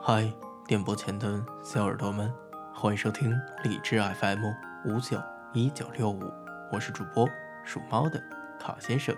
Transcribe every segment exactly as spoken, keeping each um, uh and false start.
嗨，电波前的小耳朵们，欢迎收听荔枝 F M 五九一九六五，我是主播属猫的卡先生。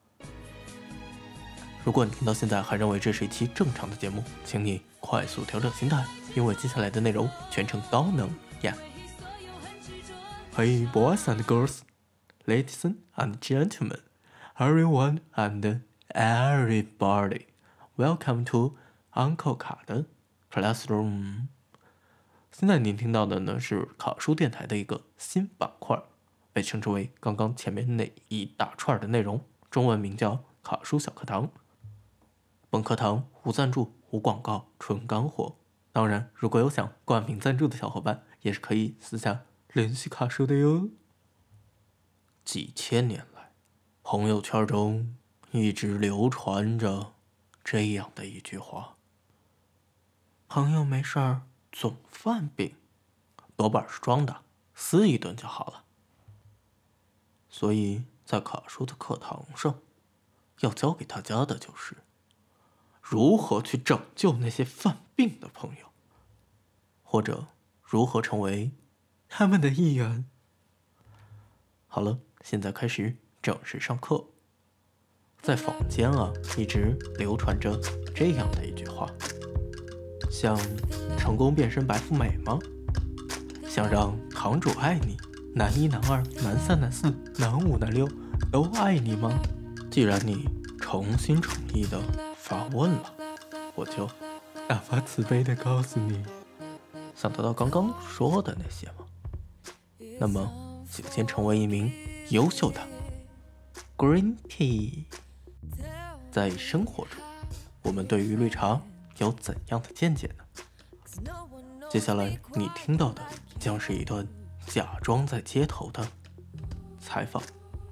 如果你听到现在还认为这是一期正常的节目，请你快速调整心态，因为接下来的内容全程高能呀。Hey boys and girls, ladies and gentlemen, everyone and everybody, welcome to Uncle 卡的Classroom。 现在您听到的呢是卡书电台的一个新板块，被称之为刚刚前面那一大串的内容，中文名叫卡书小课堂。本课堂无赞助无广告，纯干货。当然如果有想冠名赞助的小伙伴，也是可以私下联系卡书的哟。几千年来，朋友圈中一直流传着这样的一句话：朋友没事儿总犯病，多半是装的，撕一顿就好了。所以在卡叔的课堂上，要教给大家的就是如何去拯救那些犯病的朋友，或者如何成为他们的一员。好了，现在开始正式上课。在坊间啊，一直流传着这样的一句话：想成功变身白富美吗？想让堂主爱你，男一男二男三男四男五男六都爱你吗？既然你诚心诚意的发问了，我就大发慈悲的告诉你，想得到刚刚说的那些吗？那么请先成为一名优秀的 Green Tea。 在生活中，我们对于绿茶有怎样的见解呢？接下来你听到的将是一段假装在街头的采访。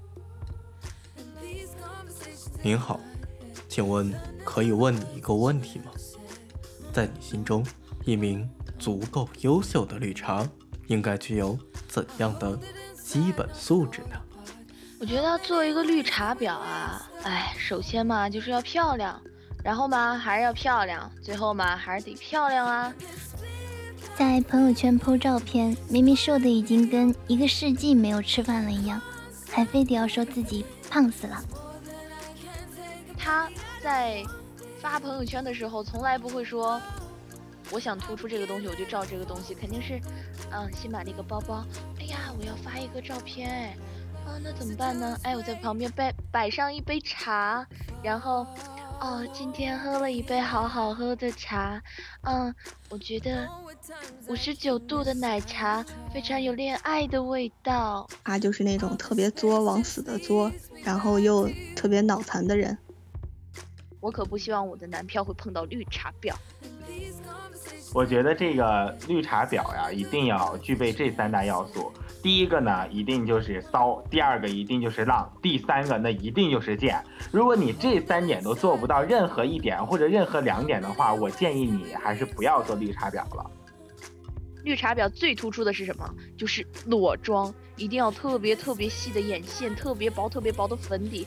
您好，请问可以问你一个问题吗？在你心中，一名足够优秀的绿茶应该具有怎样的基本素质呢？ 我觉得做一个绿茶婊啊，哎，首先嘛就是要漂亮，然后嘛还是要漂亮，最后嘛还是得漂亮啊。 在朋友圈 po 照片，明明瘦的已经跟一个世纪没有吃饭了一样，还非得要说自己胖死了。 他在发朋友圈的时候从来不会说我想突出这个东西我就照这个东西，肯定是嗯，新买了一个包包，哎呀我要发一个照片，哎啊那怎么办呢？哎，我在旁边摆摆上一杯茶，然后哦今天喝了一杯好好喝的茶，嗯，我觉得五十九度的奶茶非常有恋爱的味道。 他就是那种特别作往死的作，然后又特别脑残的人。 我可不希望我的男票会碰到绿茶婊。 我觉得这个绿茶婊呀，一定要具备这三大要素。第一个呢，一定就是骚；第二个一定就是浪；第三个那一定就是贱。如果你这三点都做不到任何一点或者任何两点的话，我建议你还是不要做绿茶婊了。 绿茶婊最突出的是什么？就是裸妆，一定要特别特别细的眼线，特别薄特别薄的粉底。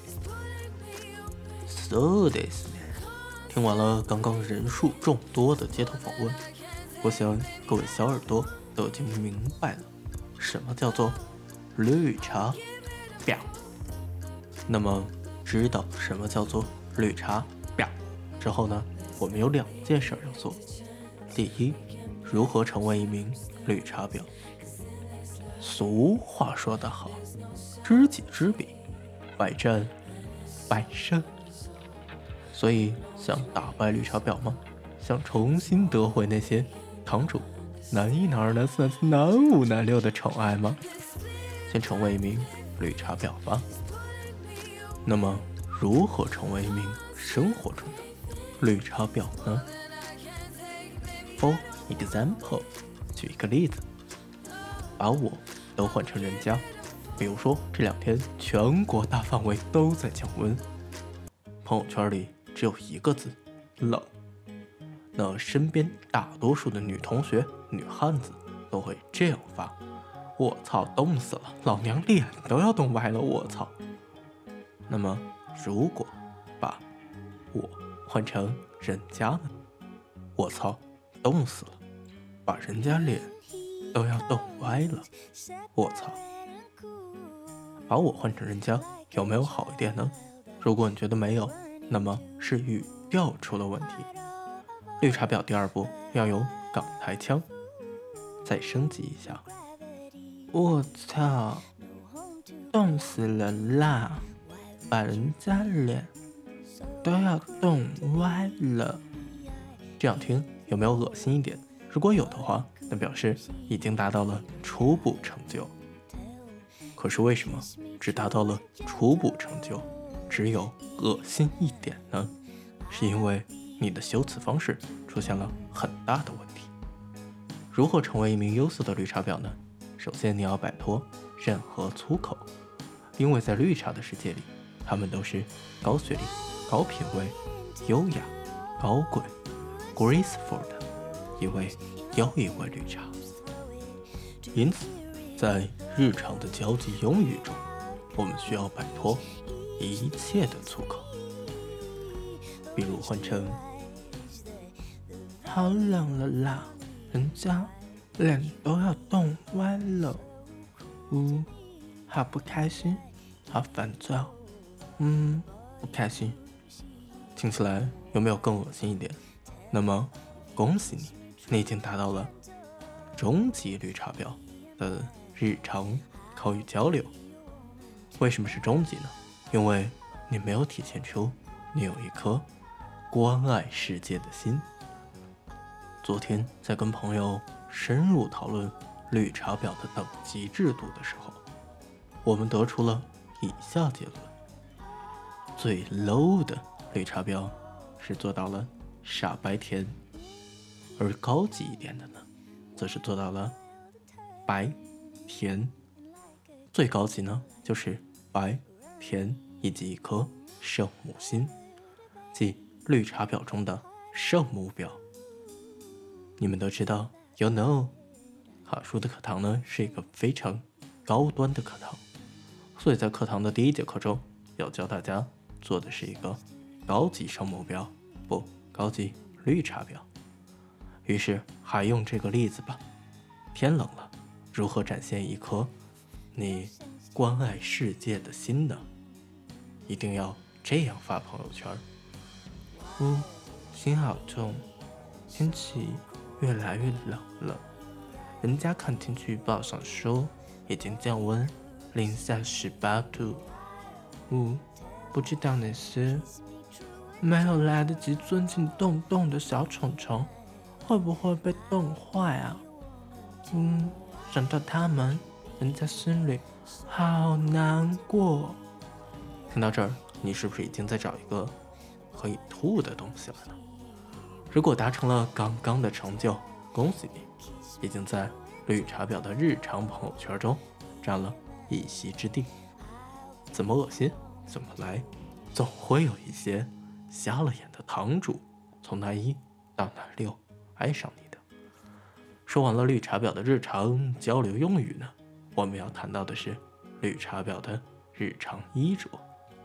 そうですね。听完了刚刚人数众多的街头访问，我想各位小耳朵都已经明白了什么叫做绿茶婊。那么知道什么叫做绿茶婊之后呢，我们有两件事要做。第一，如何成为一名绿茶婊。俗话说得好，知己知彼，百战百胜。所以想打败绿茶婊吗？想重新得回那些堂主男一男二男四男四男五男六的宠爱吗？先成为一名绿茶婊吧。那么如何成为一名生活中的绿茶婊呢？ For example， 举一个例子，把我都换成人家，比如说这两天全国大范围都在降温，朋友圈里只有一个字，冷。那身边大多数的女同学女汉子都会这样发：我操，冻死了，老娘脸都要冻歪了，我操。那么如果把我换成人家呢？我操， 冻死了，把人家脸都要冻歪了。我操！把我换成人家有没有好一点呢？如果你觉得没有，那么是语调出了问题。绿茶婊第二步要有港台腔，再升级一下。我操，冻死了啦，把人家脸都要冻歪了。这样听有没有恶心一点？如果有的话，那表示已经达到了初步成就。可是为什么只达到了初步成就，只有恶心一点呢？是因为你的修辞方式出现了很大的问题。如何成为一名优秀的绿茶婊呢？首先你要摆脱任何粗口，因为在绿茶的世界里，他们都是高学历、高品味、优雅、高贵、graceful 的一位又一位绿茶。因此在日常的交际用语中，我们需要摆脱一切的粗口，比如换成好冷了啦，人家脸都要冻歪了，呜，好不开心，好烦躁，嗯，不开心。听起来有没有更恶心一点？那么恭喜你，你已经达到了终极绿茶婊的日常口语交流。为什么是终极呢？因为你没有体现出你有一颗关爱世界的心。昨天在跟朋友深入讨论绿茶婊的等级制度的时候，我们得出了以下结论：最 low 的绿茶婊是做到了傻白甜，而高级一点的呢，则是做到了白甜。最高级呢，就是白甜以及一颗圣母心，即绿茶婊中的圣母婊。你们都知道 You know 卡叔的课堂呢是一个非常高端的课堂，所以在课堂的第一节课中要教大家做的是一个高级圣母婊，不，高级绿茶婊。于是还用这个例子吧，天冷了，如何展现一颗你关爱世界的心呢？一定要这样发朋友圈。嗯，心好重，天气越来越冷了，人家看天气预报上说已经降温零下十八度。嗯，不知道那些没有来得及钻进洞洞的小虫虫会不会被冻坏啊？嗯，想到他们，人家心里好难过。听到这儿，你是不是已经在找一个可以吐的东西了呢？如果达成了刚刚的成就，恭喜你，已经在绿茶婊的日常朋友圈中占了一席之地。怎么恶心怎么来，总会有一些瞎了眼的堂主从男一到男六爱上你的。说完了绿茶婊的日常交流用语呢，我们要谈到的是绿茶婊的日常衣着。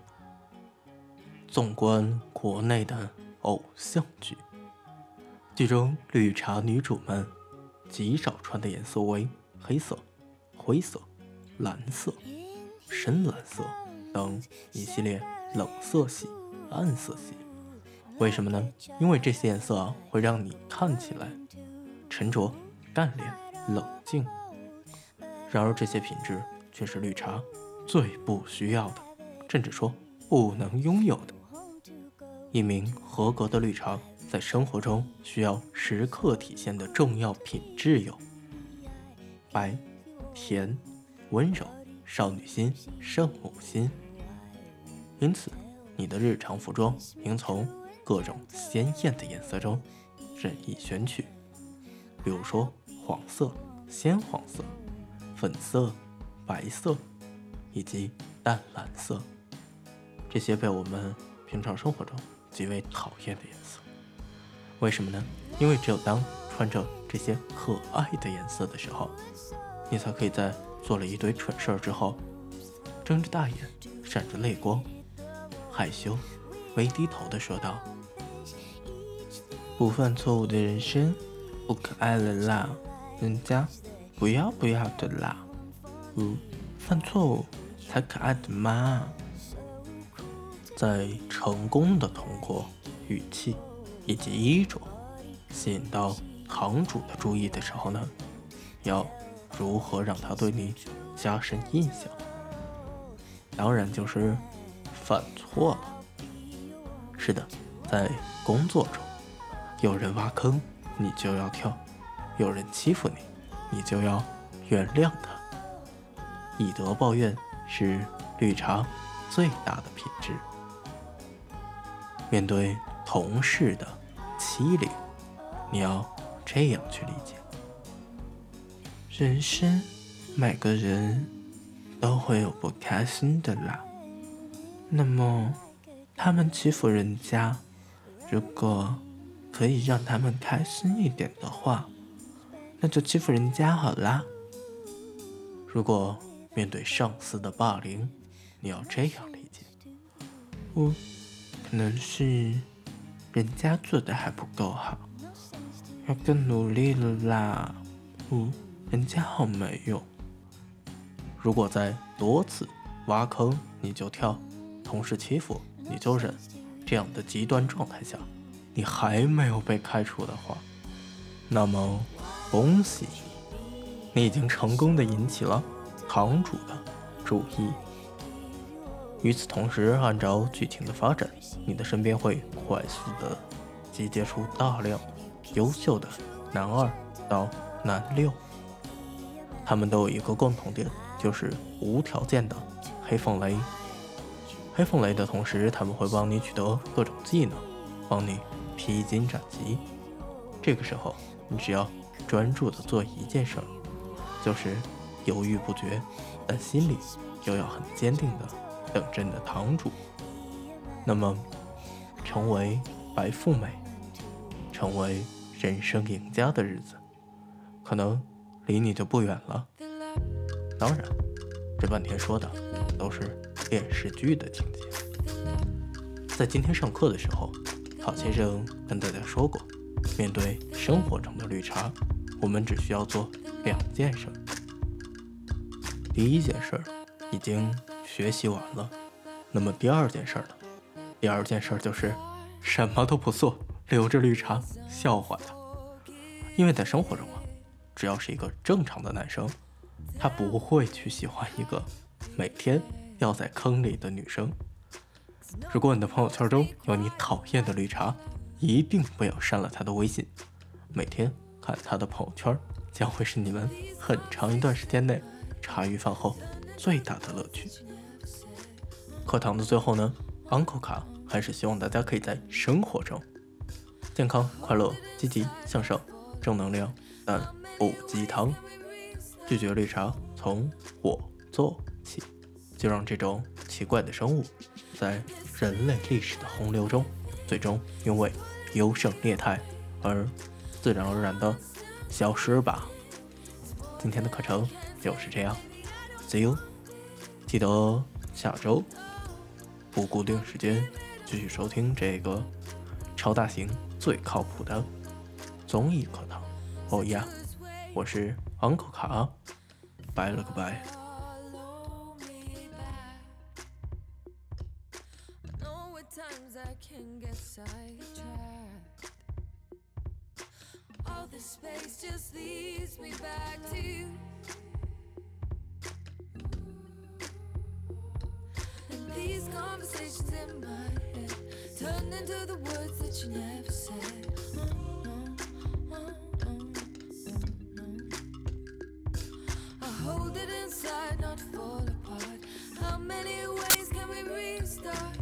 纵观国内的偶像剧，剧中绿茶女主们极少穿的颜色为黑色、灰色、蓝色、深蓝色等一系列冷色系、暗色系。为什么呢？因为这些颜色啊，会让你看起来沉着、干练、冷静。然而这些品质却是绿茶最不需要的，甚至说不能拥有的。一名合格的绿茶在生活中需要时刻体现的重要品质有白、甜、温柔、少女心、圣母心。因此你的日常服装应从各种鲜艳的颜色中任意选取，比如说黄色、鲜黄色、粉色、白色以及淡蓝色，这些被我们平常生活中极为讨厌的颜色。为什么呢？因为只有当穿着这些可爱的颜色的时候，你才可以在做了一堆蠢事儿之后，睁着大眼，闪着泪光，害羞微低头的说道：不犯错误的人生不可爱了啦，人家不要不要的啦，嗯，犯错误才可爱的嘛。在成功的通过语气以及衣着吸引到堂主的注意的时候呢，要如何让他对你加深印象？当然就是犯错了。是的，在工作中，有人挖坑，你就要跳；有人欺负你，你就要原谅他。以德报怨是绿茶最大的品质。面对同事的欺凌，你要这样去理解：人生每个人都会有不开心的啦。那么他们欺负人家，如果可以让他们开心一点的话，那就欺负人家好啦。如果面对上司的霸凌，你要这样理解：我可能是人家做的还不够好，要更努力了啦。嗯，人家好没用。如果在多次挖坑你就跳，同事欺负你就忍，这样的极端状态下，你还没有被开除的话，那么恭喜你，你已经成功的引起了堂主的注意。与此同时，按照剧情的发展，你的身边会快速的集结出大量优秀的男二到男六，他们都有一个共同点，就是无条件的黑凤雷。黑凤雷的同时，他们会帮你取得各种技能，帮你披荆斩棘。这个时候，你只要专注的做一件事，就是犹豫不决，但心里又要很坚定的等着你的堂主。那么，成为白富美，成为人生赢家的日子，可能离你就不远了。当然，这半天说的都是电视剧的情节。在今天上课的时候，郝先生跟大家说过，面对生活中的绿茶，我们只需要做两件事。第一件事已经学习完了，那么第二件事呢？第二件事就是什么都不做，留着绿茶笑话他。因为在生活中啊，只要是一个正常的男生，他不会去喜欢一个每天掉在坑里的女生。如果你的朋友圈中有你讨厌的绿茶，一定不要删了他的微信。每天看他的朋友圈，将会是你们很长一段时间内茶余饭后最大的乐趣。课堂的最后呢，Uncle 卡还是希望大家可以在生活中健康、快乐、积极、向上、正能量，但不鸡汤。拒绝绿茶，从我做起，就让这种奇怪的生物在人类历史的洪流中，最终因为优胜劣汰而自然而然的消失吧。今天的课程就是这样 ，See you， 记得下周不固定时间继续收听这个超大型最靠谱的综艺课堂。哦呀，我是 Uncle 卡，拜了个拜。 All this space just leads me back to you. And these conversations in my head turn into the words that you never said. I hold it inside, not to fall apart. How many ways can we restart?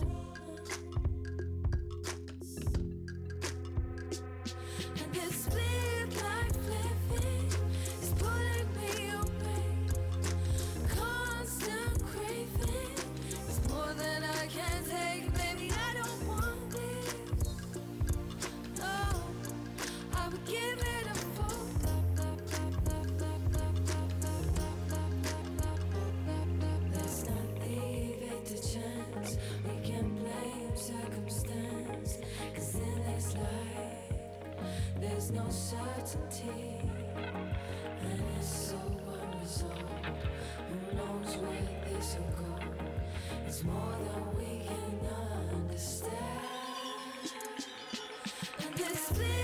And this split like flipping is pulling me away. Constant craving is more than I can take. Maybe I don't want this. No, I would give it a full. There's nothing there's no certainty, and it's so unresolved. Who knows where this will go? It's more than we can understand. And this